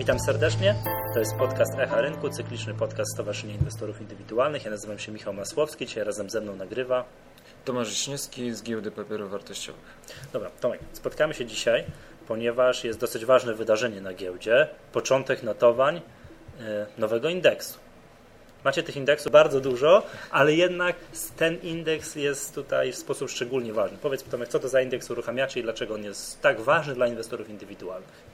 Witam serdecznie. To jest podcast Echa Rynku, cykliczny podcast Stowarzyszenia Inwestorów Indywidualnych. Ja nazywam się Michał Masłowski, dzisiaj razem ze mną nagrywa Tomasz Wiśniewski z Giełdy Papierów Wartościowych. Dobra, Tomek, spotkamy się dzisiaj, ponieważ jest dosyć ważne wydarzenie na giełdzie. Początek notowań nowego indeksu. Macie tych indeksów bardzo dużo, ale jednak ten indeks jest tutaj w sposób szczególnie ważny. Powiedz, Tomek, co to za indeks uruchamiacie i dlaczego on jest tak ważny dla inwestorów indywidualnych?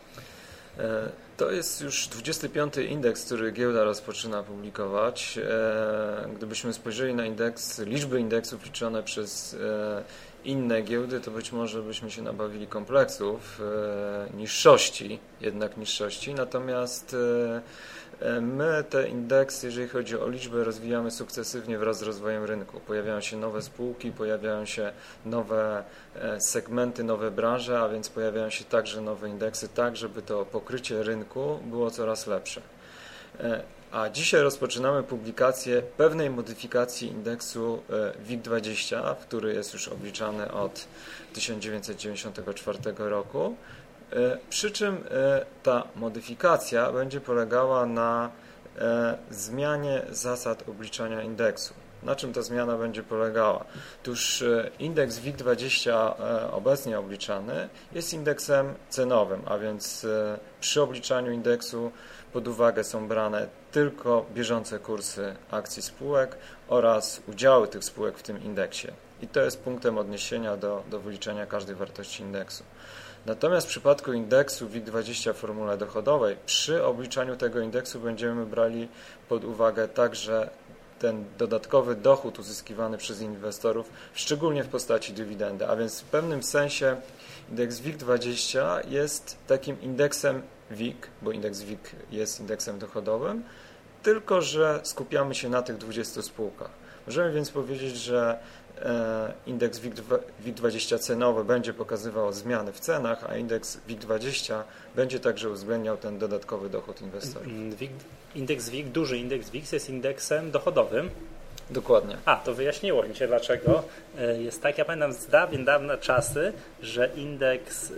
To jest już 25. indeks, który giełda rozpoczyna publikować. Gdybyśmy spojrzeli na liczby indeksów liczone przez inne giełdy, to być może byśmy się nabawili kompleksów, niższości. Natomiast my te indeksy, jeżeli chodzi o liczbę, rozwijamy sukcesywnie wraz z rozwojem rynku. Pojawiają się nowe spółki, pojawiają się nowe segmenty, nowe branże, a więc pojawiają się także nowe indeksy, tak żeby to pokrycie rynku było coraz lepsze. A dzisiaj rozpoczynamy publikację pewnej modyfikacji indeksu WIG20, który jest już obliczany od 1994 roku. Przy czym ta modyfikacja będzie polegała na zmianie zasad obliczania indeksu. Na czym ta zmiana będzie polegała? Otóż indeks WIG20 obecnie obliczany jest indeksem cenowym, a więc przy obliczaniu indeksu pod uwagę są brane tylko bieżące kursy akcji spółek oraz udziały tych spółek w tym indeksie. I to jest punktem odniesienia do wyliczenia każdej wartości indeksu. Natomiast w przypadku indeksu WIG20 w formule dochodowej, przy obliczaniu tego indeksu będziemy brali pod uwagę także ten dodatkowy dochód uzyskiwany przez inwestorów, szczególnie w postaci dywidendy. A więc w pewnym sensie indeks WIG20 jest takim indeksem WIG, bo indeks WIG jest indeksem dochodowym, tylko że skupiamy się na tych 20 spółkach. Możemy więc powiedzieć, że indeks WIG20 cenowy będzie pokazywał zmiany w cenach, a indeks WIG20 będzie także uwzględniał ten dodatkowy dochód inwestorów. Duży indeks WIG jest indeksem dochodowym. Dokładnie. To wyjaśniło mi się dlaczego. Jest tak, ja pamiętam z dawne czasy, że indeks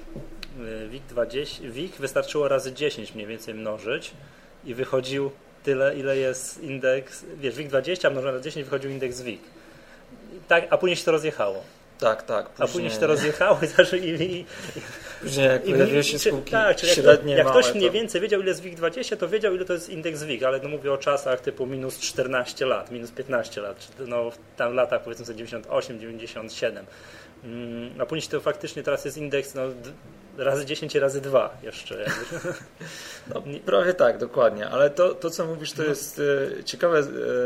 WIG wystarczyło razy 10 mniej więcej mnożyć i wychodził tyle, ile jest indeks, WIG20 mnożone razy 10 wychodził indeks WIG. Tak, a później się to rozjechało. Tak. Później się to rozjechało później jak pojawiły się spółki średnie, jak małe, ktoś mniej więcej wiedział, ile jest WIG20, to wiedział, ile to jest indeks WIG, ale mówię o czasach typu minus 14 lat, minus 15 lat, czy tam w latach powiedzmy sobie 98, 97. A później to faktycznie teraz jest indeks razy 10 i razy 2 jeszcze. Prawie tak, dokładnie, ale to co mówisz, to jest ciekawe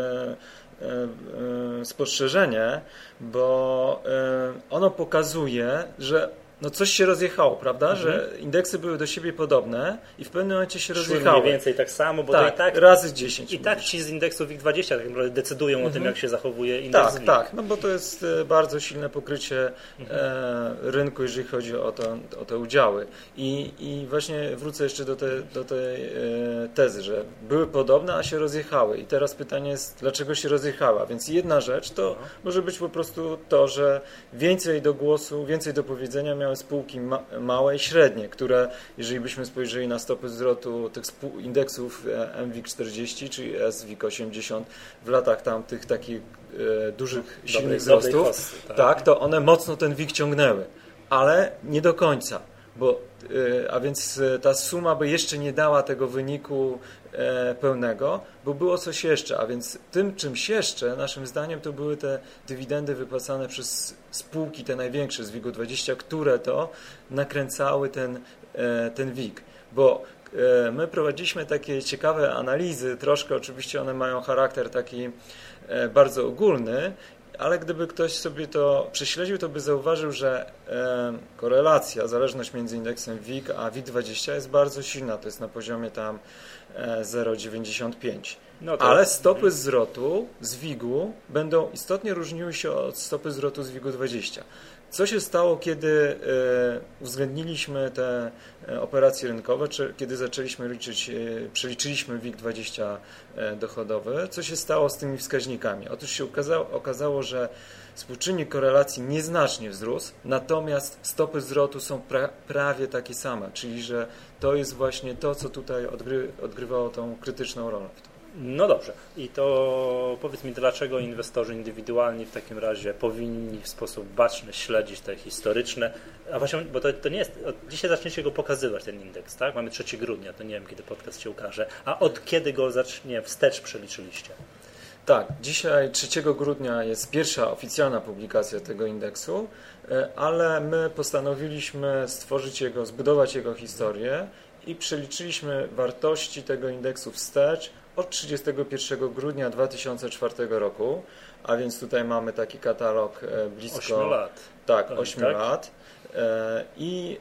spostrzeżenie, bo ono pokazuje, że coś się rozjechało, prawda? Że indeksy były do siebie podobne i w pewnym momencie się rozjechały. Mniej więcej tak samo, bo tak, to i tak razy 10. I tak ci z indeksu WIG20 tak naprawdę decydują o tym, jak się zachowuje indeks WIG. Tak, bo to jest bardzo silne pokrycie rynku, jeżeli chodzi o te udziały. I właśnie wrócę jeszcze do tej tezy, że były podobne, a się rozjechały. I teraz pytanie jest, dlaczego się rozjechały? A więc jedna rzecz to może być po prostu to, że więcej do głosu, więcej do powiedzenia miały spółki małe i średnie, które, jeżeli byśmy spojrzeli na stopy zwrotu tych indeksów MWIG40 czy SWIG80 w latach tamtych takich dużych, silnych wzrostów, to one mocno ten WIG ciągnęły, ale nie do końca, a więc ta suma by jeszcze nie dała tego wyniku pełnego, bo było coś jeszcze, a więc tym czymś jeszcze, naszym zdaniem, to były te dywidendy wypłacane przez spółki, te największe z WIG-20, które to nakręcały ten WIG, bo my prowadziliśmy takie ciekawe analizy, troszkę oczywiście one mają charakter taki bardzo ogólny, ale gdyby ktoś sobie to prześledził, to by zauważył, że korelacja, zależność między indeksem WIG a WIG20 jest bardzo silna, to jest na poziomie tam 0,95. Ale stopy zwrotu z WIG-u będą istotnie różniły się od stopy zwrotu z WIG-u 20. Co się stało, kiedy uwzględniliśmy te operacje rynkowe, czy kiedy zaczęliśmy przeliczyliśmy WIG20 dochodowy? Co się stało z tymi wskaźnikami? Otóż się okazało, że współczynnik korelacji nieznacznie wzrósł, natomiast stopy zwrotu są prawie takie same, czyli że to jest właśnie to, co tutaj odgrywało tą krytyczną rolę. No dobrze. I to powiedz mi, dlaczego inwestorzy indywidualni w takim razie powinni w sposób baczny śledzić te historyczne, a właśnie, bo to nie jest, dzisiaj zaczniecie go pokazywać, ten indeks, tak? Mamy 3 grudnia, to nie wiem, kiedy podcast się ukaże, a od kiedy go wstecz przeliczyliście? Tak, dzisiaj 3 grudnia jest pierwsza oficjalna publikacja tego indeksu, ale my postanowiliśmy zbudować jego historię i przeliczyliśmy wartości tego indeksu wstecz od 31 grudnia 2004 roku, a więc tutaj mamy taki katalog blisko 8 lat. Tak, 8 lat. I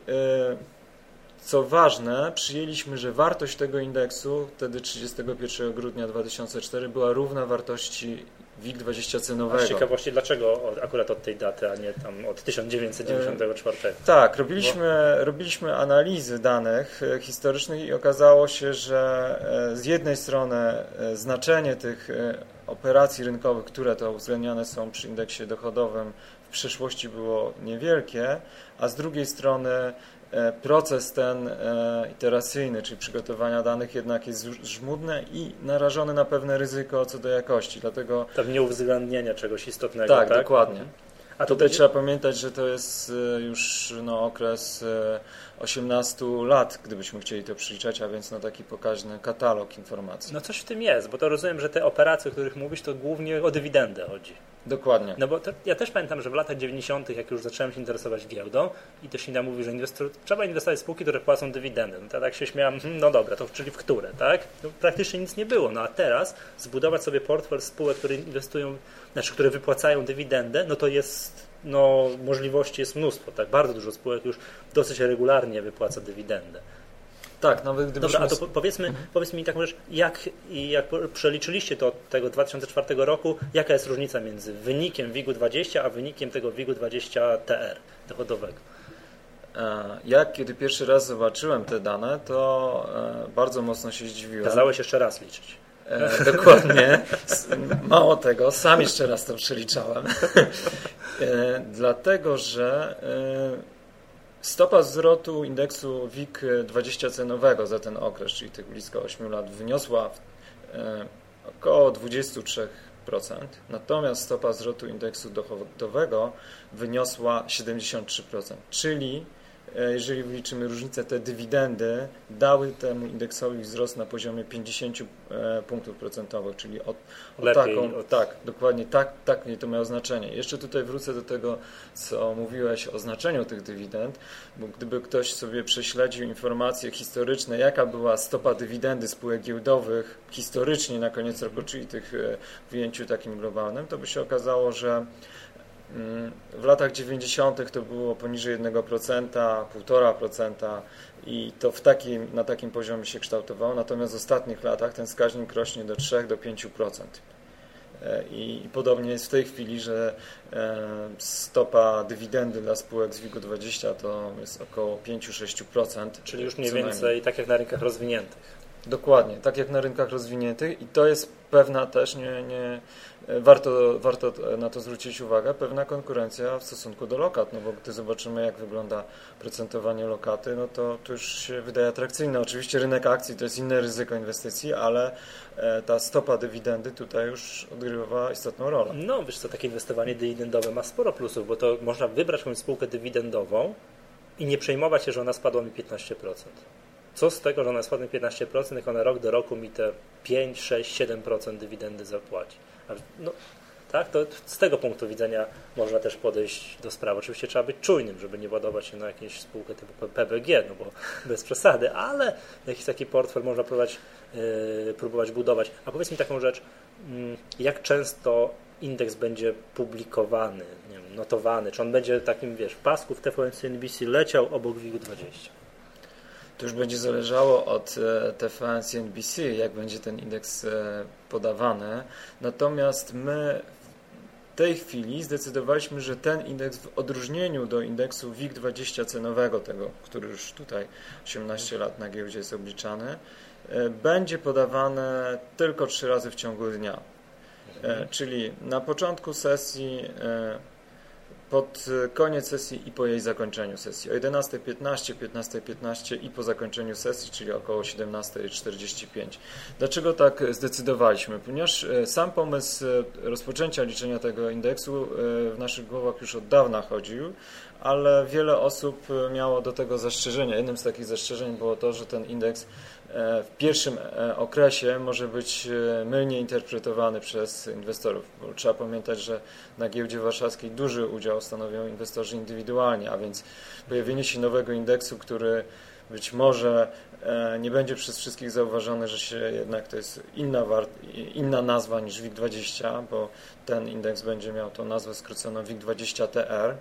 co ważne, przyjęliśmy, że wartość tego indeksu wtedy 31 grudnia 2004 była równa wartości WIG20 cenowego. A z ciekawości, dlaczego akurat od tej daty, a nie tam od 1994? Tak, robiliśmy analizy danych historycznych i okazało się, że z jednej strony znaczenie tych operacji rynkowych, które to uwzględniane są przy indeksie dochodowym, w przeszłości było niewielkie, a z drugiej strony proces ten iteracyjny, czyli przygotowania danych, jednak jest żmudny i narażony na pewne ryzyko co do jakości. Dlatego tam nieuwzględnienia czegoś istotnego. Tak, dokładnie. A tutaj trzeba pamiętać, że to jest już okres 18 lat, gdybyśmy chcieli to przeliczać, a więc taki pokaźny katalog informacji. No coś w tym jest, bo to rozumiem, że te operacje, o których mówisz, to głównie o dywidendę chodzi. Dokładnie. No bo ja też pamiętam, że w latach 90., jak już zacząłem się interesować giełdą i też Ina mówi, że trzeba inwestować w spółki, które płacą dywidendę. No to tak się śmiałem, no dobra, to czyli w które, tak? No, praktycznie nic nie było. No a teraz zbudować sobie portfel spółek, które inwestują, które wypłacają dywidendę, no to jest, możliwości jest mnóstwo, tak? Bardzo dużo spółek już dosyć regularnie wypłaca dywidendę. Tak, nawet gdybyśmy... Dobra, a to powiedz mi taką rzecz, jak przeliczyliście to od tego 2004 roku, jaka jest różnica między wynikiem WIG-20 a wynikiem tego WIG-20 TR dochodowego? Kiedy pierwszy raz zobaczyłem te dane, to bardzo mocno się zdziwiłem. Kazałeś jeszcze raz liczyć. Dokładnie. Mało tego, sam jeszcze raz to przeliczałem. Dlatego, że stopa zwrotu indeksu WIG20 cenowego za ten okres, czyli tych blisko 8 lat, wyniosła około 23%, natomiast stopa zwrotu indeksu dochodowego wyniosła 73%, czyli jeżeli wliczymy różnicę, te dywidendy dały temu indeksowi wzrost na poziomie 50 punktów procentowych, czyli dokładnie tak to miało znaczenie. Jeszcze tutaj wrócę do tego, co mówiłeś o znaczeniu tych dywidend, bo gdyby ktoś sobie prześledził informacje historyczne, jaka była stopa dywidendy spółek giełdowych historycznie na koniec roku, czyli tych w ujęciu takim globalnym, to by się okazało, że w latach 90. to było poniżej 1%, 1,5% i to na takim poziomie się kształtowało, natomiast w ostatnich latach ten wskaźnik rośnie do 3-5%. I podobnie jest w tej chwili, że stopa dywidendy dla spółek z WIG-20 to jest około 5-6%. Czyli już mniej więcej tak jak na rynkach rozwiniętych. Dokładnie, tak jak na rynkach rozwiniętych i to jest pewna też, warto na to zwrócić uwagę, pewna konkurencja w stosunku do lokat, bo gdy zobaczymy, jak wygląda procentowanie lokaty, no to już się wydaje atrakcyjne. Oczywiście rynek akcji to jest inne ryzyko inwestycji, ale ta stopa dywidendy tutaj już odgrywa istotną rolę. No wiesz co, takie inwestowanie dywidendowe ma sporo plusów, bo to można wybrać jakąś spółkę dywidendową i nie przejmować się, że ona spadła mi 15%. Co z tego, że ona spadnie 15%, jak ona rok do roku mi te 5, 6, 7% dywidendy zapłaci. Tak, to z tego punktu widzenia można też podejść do sprawy. Oczywiście trzeba być czujnym, żeby nie ładować się na jakąś spółkę typu PBG, bo bez przesady, ale jakiś taki portfel można próbować budować. A powiedz mi taką rzecz, jak często indeks będzie publikowany, notowany, czy on będzie takim, w pasku w TVN-CNBC leciał obok WIG-20? To już będzie zależało od TVN-CNBC, jak będzie ten indeks podawany. Natomiast my tej chwili zdecydowaliśmy, że ten indeks w odróżnieniu do indeksu WIG20 cenowego, tego, który już tutaj 18 lat na giełdzie jest obliczany, będzie podawane tylko 3 razy w ciągu dnia. Czyli na początku sesji, pod koniec sesji i po jej zakończeniu sesji. O 11:15, 15:15 i po zakończeniu sesji, czyli około 17:45. Dlaczego tak zdecydowaliśmy? Ponieważ sam pomysł rozpoczęcia liczenia tego indeksu w naszych głowach już od dawna chodził, ale wiele osób miało do tego zastrzeżenia. Jednym z takich zastrzeżeń było to, że ten indeks w pierwszym okresie może być mylnie interpretowany przez inwestorów. Bo trzeba pamiętać, że na giełdzie warszawskiej duży udział stanowią inwestorzy indywidualni, a więc pojawienie się nowego indeksu, który być może nie będzie przez wszystkich zauważony, że się jednak to jest inna nazwa niż WIG20, bo ten indeks będzie miał tą nazwę skróconą WIG20TR.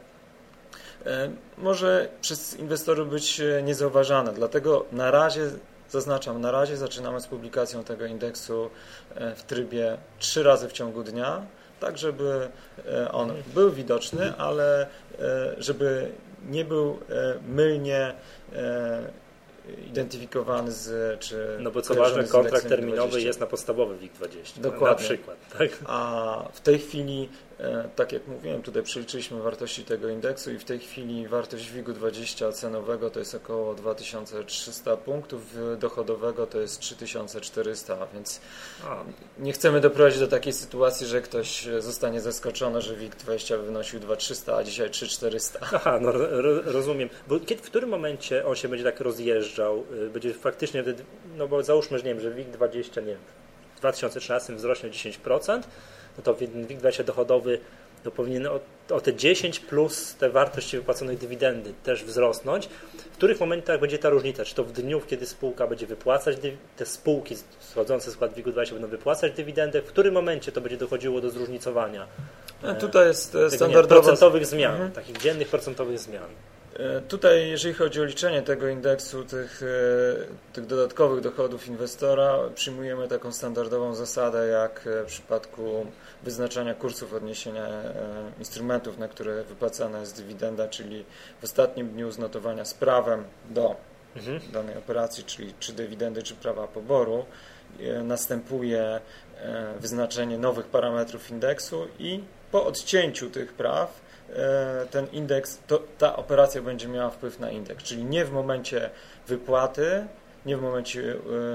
Może przez inwestorów być niezauważane. Dlatego na razie, zaznaczam, na razie zaczynamy z publikacją tego indeksu w trybie 3 razy w ciągu dnia, tak żeby on był widoczny, ale żeby nie był mylnie identyfikowany No bo co ważne, kontrakt terminowy jest na podstawowy WIG20. Dokładnie. Na przykład. Tak? A w tej chwili, tak jak mówiłem, tutaj przeliczyliśmy wartości tego indeksu i w tej chwili wartość WIG-20 cenowego to jest około 2300 punktów, dochodowego to jest 3400, więc nie chcemy doprowadzić do takiej sytuacji, że ktoś zostanie zaskoczony, że WIG-20 wynosił 2300, a dzisiaj 3400. Aha, no rozumiem. Bo w którym momencie on się będzie tak rozjeżdżał? Będzie faktycznie, no bo załóżmy, że nie wiem, że WIG-20, nie wiem, w 2013 wzrośnie o 10%, no to WIG-20 dochodowy to powinien o te 10 plus te wartości wypłaconej dywidendy też wzrosnąć. W których momentach będzie ta różnica? Czy to w dniu, kiedy spółka będzie wypłacać, te spółki wchodzące w skład WIG-20 będą wypłacać dywidendę? W którym momencie to będzie dochodziło do zróżnicowania? Tutaj jest standardowo procentowych zmian, takich dziennych procentowych zmian. Tutaj, jeżeli chodzi o liczenie tego indeksu, tych dodatkowych dochodów inwestora, przyjmujemy taką standardową zasadę, jak w przypadku wyznaczania kursów odniesienia instrumentów, na które wypłacana jest dywidenda, czyli w ostatnim dniu znotowania z prawem do danej operacji, czyli czy dywidendy, czy prawa poboru, następuje wyznaczenie nowych parametrów indeksu i po odcięciu tych praw ten indeks, ta operacja będzie miała wpływ na indeks, czyli nie w momencie wypłaty, nie w momencie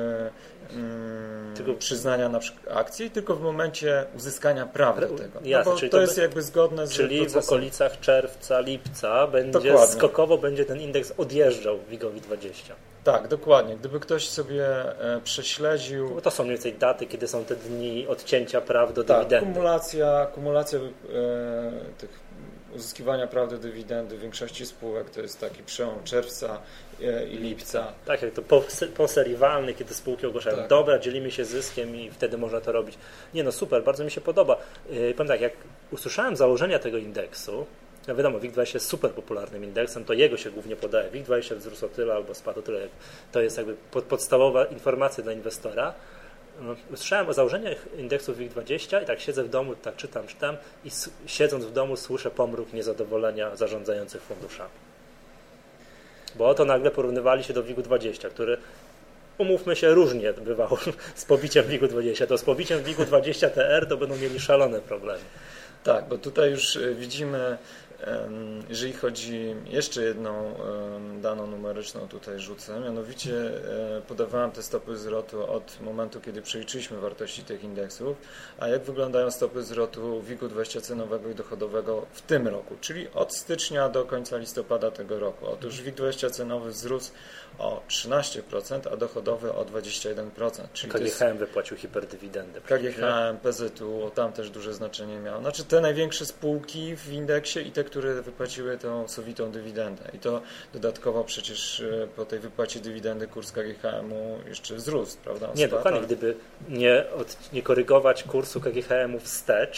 przyznania na przykład akcji, tylko w momencie uzyskania praw do tego. Jasne, bo to jest jakby zgodne z czyli procesem. w okolicach czerwca, lipca skokowo będzie ten indeks odjeżdżał WIG-owi 20. Tak, dokładnie. Gdyby ktoś sobie prześledził... Bo to są mniej więcej daty, kiedy są te dni odcięcia praw do dywidendy. Kumulacja tych uzyskiwania praw do dywidendy w większości spółek to jest taki przełom czerwca i lipca. Tak, jak to poserii walny, kiedy spółki ogłaszają, tak, dobra, dzielimy się zyskiem i wtedy można to robić. Nie no, super, bardzo mi się podoba. Powiem tak, jak usłyszałem założenia tego indeksu, no wiadomo, WIG20 jest super popularnym indeksem, to jego się głównie podaje. WIG20 wzrósł o tyle albo spadł o tyle. To jest jakby podstawowa informacja dla inwestora. Słyszałem o założeniach indeksów WIG20 i tak siedzę w domu, tak czytam i siedząc w domu słyszę pomruk niezadowolenia zarządzających funduszami. Bo oto nagle porównywali się do WIG-20, który, umówmy się, różnie bywało z pobiciem WIG-20. To z pobiciem WIG-20 TR to będą mieli szalone problemy. Tak, bo tutaj już widzimy, jeżeli chodzi, jeszcze jedną daną numeryczną tutaj rzucę, mianowicie podawałem te stopy zwrotu od momentu, kiedy przeliczyliśmy wartości tych indeksów, a jak wyglądają stopy zwrotu WIG-20 cenowego i dochodowego w tym roku, czyli od stycznia do końca listopada tego roku. Otóż WIG-20 cenowy wzrósł o 13%, a dochodowy o 21%. Czyli KGHM wypłacił hiperdywidendę. KGHM, PZU, tam też duże znaczenie miało. Znaczy te największe spółki w indeksie i te, które wypłaciły tą sowitą dywidendę. I to dodatkowo przecież po tej wypłacie dywidendy kurs KGHM-u jeszcze wzrósł, prawda? Nie, dokładnie. Gdyby nie korygować kursu KGHM-u wstecz,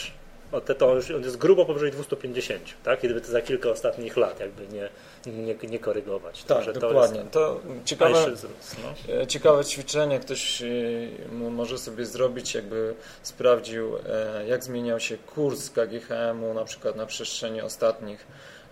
on jest grubo powyżej 250, tak? Gdyby to za kilka ostatnich lat jakby nie korygować. Tak, Także dokładnie. To wzrost, ciekawe ćwiczenie ktoś może sobie zrobić, jakby sprawdził, jak zmieniał się kurs KGHM-u na przykład na przestrzeni ostatnich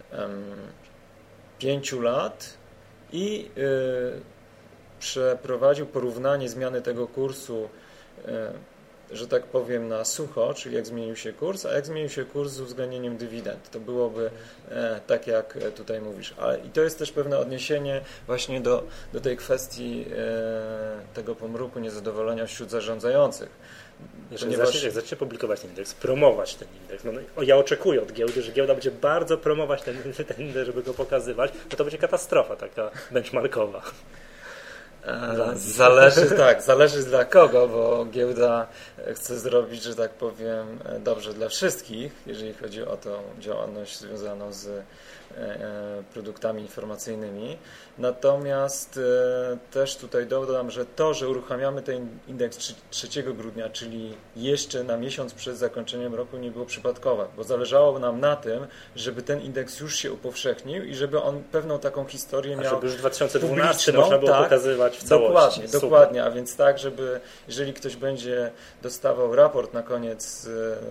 5 lat i przeprowadził porównanie zmiany tego kursu, że tak powiem, na sucho, czyli jak zmienił się kurs, a jak zmienił się kurs z uwzględnieniem dywidend. To byłoby tak, jak tutaj mówisz. I to jest też pewne odniesienie właśnie do tej kwestii tego pomruku niezadowolenia wśród zarządzających. Jak zacznie publikować ten indeks, promować ten indeks, ja oczekuję od giełdy, że giełda będzie bardzo promować ten indeks, żeby go pokazywać, to będzie katastrofa taka benchmarkowa. Zależy dla kogo, bo giełda chce zrobić, że tak powiem, dobrze dla wszystkich, jeżeli chodzi o tą działalność związaną z produktami informacyjnymi. Natomiast też tutaj dodam, że to, że uruchamiamy ten indeks 3 grudnia, czyli jeszcze na miesiąc przed zakończeniem roku, nie było przypadkowe, bo zależało nam na tym, żeby ten indeks już się upowszechnił i żeby on pewną taką historię miał. Żeby już w 2012 można było pokazywać w całości. Dokładnie, a więc tak, żeby jeżeli ktoś będzie dostawał raport na koniec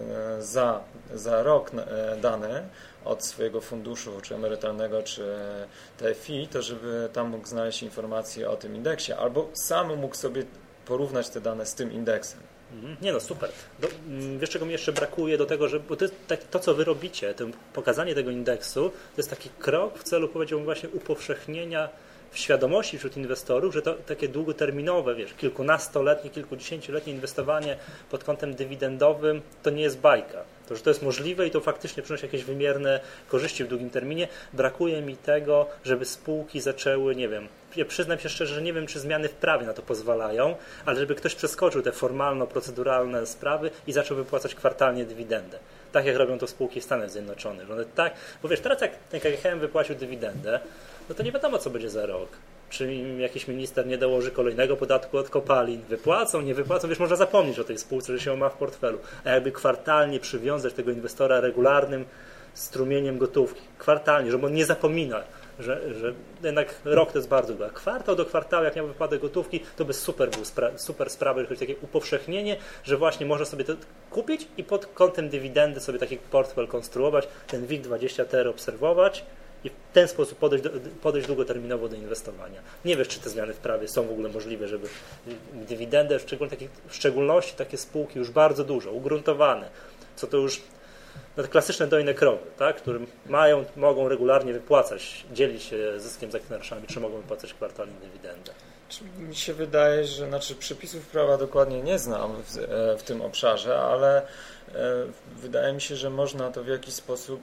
za rok dany od swojego funduszu, czy emerytalnego, czy TFI, to żeby tam mógł znaleźć informacje o tym indeksie, albo sam mógł sobie porównać te dane z tym indeksem. Super. Wiesz, czego mi jeszcze brakuje do tego, bo to jest to, co wy robicie, to pokazanie tego indeksu, to jest taki krok w celu, powiedziałbym, właśnie upowszechnienia w świadomości wśród inwestorów, że to takie długoterminowe, kilkunastoletnie, kilkudziesięcioletnie inwestowanie pod kątem dywidendowym to nie jest bajka. To, że to jest możliwe i to faktycznie przynosi jakieś wymierne korzyści w długim terminie. Brakuje mi tego, żeby spółki zaczęły, ja przyznam się szczerze, że nie wiem, czy zmiany w prawie na to pozwalają, ale żeby ktoś przeskoczył te formalno-proceduralne sprawy i zaczął wypłacać kwartalnie dywidendę. Tak jak robią to spółki w Stanach Zjednoczonych. Bo teraz jak ten KGHM wypłacił dywidendę, to nie wiadomo, co będzie za rok. Czy jakiś minister nie dołoży kolejnego podatku od kopalin? Wypłacą, nie wypłacą? Można zapomnieć o tej spółce, że się ma w portfelu. A jakby kwartalnie przywiązać tego inwestora regularnym strumieniem gotówki. Kwartalnie, żeby on nie zapominał, że jednak rok to jest bardzo długo. Kwartał do kwartału, jak miał wypadek gotówki, to by super sprawa, jeżeli chodzi o takie upowszechnienie, że właśnie można sobie to kupić i pod kątem dywidendy sobie taki portfel konstruować, ten WIG20TR obserwować i w ten sposób podejść długoterminowo do inwestowania. Nie wiesz, czy te zmiany w prawie są w ogóle możliwe, żeby dywidendę, w szczególności takie spółki już bardzo dużo, ugruntowane, co to już te klasyczne dojne krowy, tak, którym mogą regularnie wypłacać, dzielić się zyskiem z akcjonariuszami, czy mogą wypłacać kwartalnie dywidendę. Mi się wydaje, że przepisów prawa dokładnie nie znam w tym obszarze, ale wydaje mi się, że można to w jakiś sposób,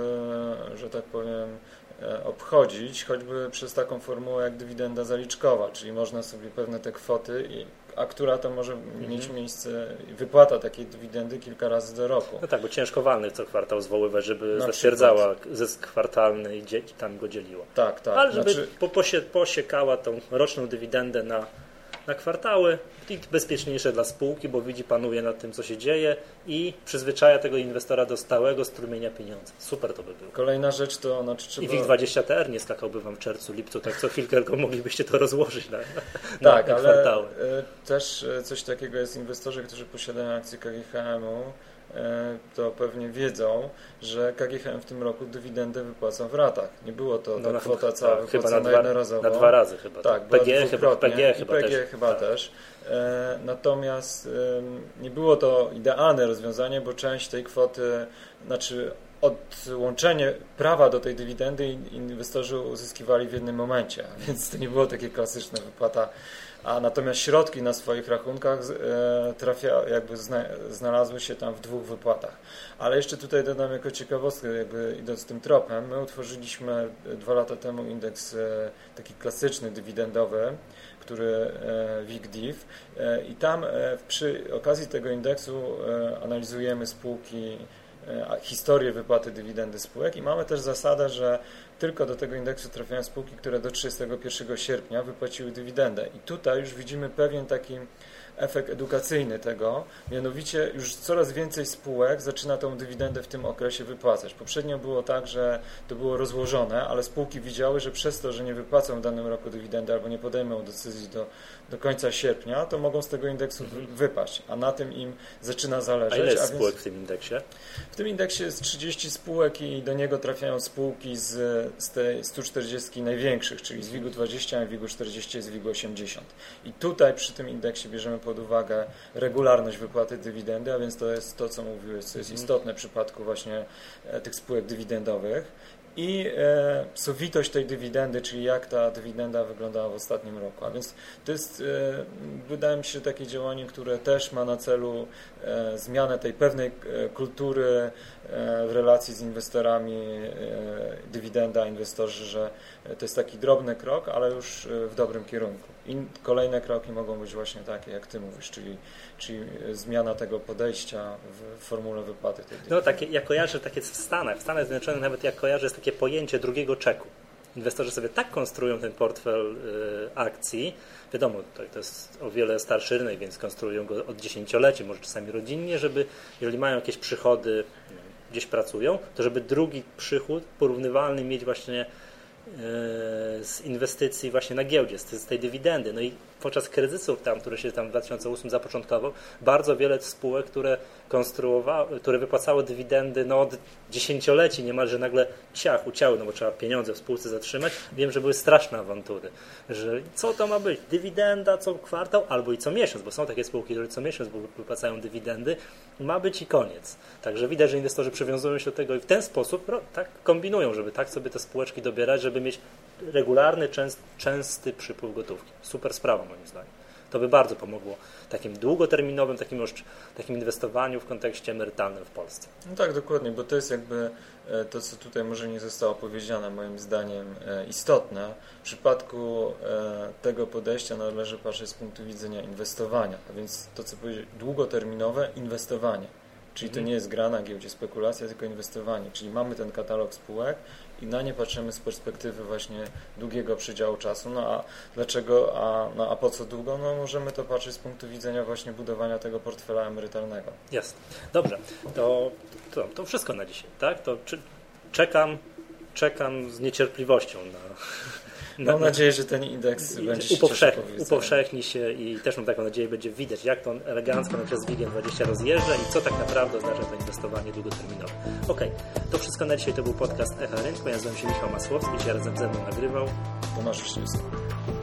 że tak powiem, obchodzić, choćby przez taką formułę jak dywidenda zaliczkowa, czyli można sobie pewne te kwoty, a która to może mieć miejsce, wypłata takiej dywidendy kilka razy do roku. No tak, bo ciężko walnych co kwartał zwoływać, żeby zatwierdzała zysk kwartalny i tam go dzieliło. Tak. Ale żeby posiekała tą roczną dywidendę na kwartały i bezpieczniejsze dla spółki, bo panuje nad tym, co się dzieje i przyzwyczaja tego inwestora do stałego strumienia pieniędzy. Super to by było. Kolejna rzecz to trzeba... I WIG20TR nie skakałby wam w czerwcu, lipcu, tak co chwilkę tylko moglibyście to rozłożyć na kwartały. Też coś takiego jest inwestorzy, którzy posiadają akcje KGHM-u, to pewnie wiedzą, że KGHM w tym roku dywidendę wypłaca w ratach. Nie było to ta kwota cała wypłacona jednorazowo. Na 2 razy chyba. Tak, PGE chyba też. Natomiast nie było to idealne rozwiązanie, bo część tej kwoty, odłączenie prawa do tej dywidendy inwestorzy uzyskiwali w jednym momencie, więc to nie było takie klasyczne wypłata, a natomiast środki na swoich rachunkach znalazły się tam w 2 wypłatach. Ale jeszcze tutaj dodam jako ciekawostkę, idąc tym tropem, my utworzyliśmy 2 lata temu indeks taki klasyczny, dywidendowy, który WIG-DIV i tam przy okazji tego indeksu analizujemy spółki, historię wypłaty dywidendy spółek i mamy też zasadę, że tylko do tego indeksu trafiają spółki, które do 31 sierpnia wypłaciły dywidendę. I tutaj już widzimy pewien taki efekt edukacyjny tego, mianowicie już coraz więcej spółek zaczyna tą dywidendę w tym okresie wypłacać. Poprzednio było tak, że to było rozłożone, ale spółki widziały, że przez to, że nie wypłacą w danym roku dywidendy albo nie podejmą decyzji do końca sierpnia, to mogą z tego indeksu wypaść, a na tym im zaczyna zależeć. A ile jest spółek w tym indeksie? W tym indeksie jest 30 spółek i do niego trafiają spółki z tej 140 największych, czyli z WIG-u 20, WIG-u 40 i z WIG-u 80. I tutaj przy tym indeksie bierzemy pod uwagę regularność wypłaty dywidendy, a więc to jest to, co mówiłeś, co jest istotne w przypadku właśnie tych spółek dywidendowych. I sowitość tej dywidendy, czyli jak ta dywidenda wyglądała w ostatnim roku. A więc to jest, wydaje mi się, takie działanie, które też ma na celu zmianę tej pewnej kultury w relacji z inwestorami, dywidenda, inwestorzy, że to jest taki drobny krok, ale już w dobrym kierunku. I kolejne kroki mogą być właśnie takie, jak Ty mówisz, czyli zmiana tego podejścia w formule wypłaty tej dywidendy. No takie, ja kojarzę, takie w Stanach Zjednoczonych nawet jak kojarzę, jest takie pojęcie drugiego czeku. Inwestorzy sobie tak konstruują ten portfel akcji, wiadomo, to jest o wiele starszy rynek, więc konstruują go od dziesięcioleci, może czasami rodzinnie, żeby, jeżeli mają jakieś przychody, gdzieś pracują, to żeby drugi przychód porównywalny mieć właśnie z inwestycji właśnie na giełdzie, z tej dywidendy. No i podczas kryzysu który się tam w 2008 zapoczątkował, bardzo wiele spółek, które wypłacały dywidendy od dziesięcioleci niemalże nagle ucięły, no bo trzeba pieniądze w spółce zatrzymać. Wiem, że były straszne awantury, że co to ma być? Dywidenda co kwartał albo i co miesiąc, bo są takie spółki, które co miesiąc wypłacają dywidendy, ma być i koniec. Także widać, że inwestorzy przywiązują się do tego i w ten sposób tak kombinują, żeby tak sobie te spółeczki dobierać, żeby mieć regularny, częsty przypływ gotówki. Super sprawa moim zdaniem. To by bardzo pomogło takim długoterminowym, takim inwestowaniu w kontekście emerytalnym w Polsce. No tak, dokładnie, bo to jest jakby to, co tutaj może nie zostało powiedziane, moim zdaniem istotne. W przypadku tego podejścia należy patrzeć z punktu widzenia inwestowania, a więc to, co powiedzieć, długoterminowe inwestowanie. Czyli to nie jest gra na giełdzie, spekulacja, tylko inwestowanie. Czyli mamy ten katalog spółek i na nie patrzymy z perspektywy właśnie długiego przedziału czasu. No a dlaczego, a po co długo? No możemy to patrzeć z punktu widzenia właśnie budowania tego portfela emerytalnego. Jasne. Dobrze. To wszystko na dzisiaj, tak? To czekam z niecierpliwością Mam nadzieję, że ten indeks będzie upowszechni się i też mam taką nadzieję, będzie widać, jak to elegancko przez WIG 20 rozjeżdża i co tak naprawdę oznacza to inwestowanie długoterminowe. Okej, to wszystko na dzisiaj. To był podcast Echa Rynku. Ja nazywam się Michał Masłowski, dzisiaj razem ze mną nagrywał Tomasz Wiśniewski.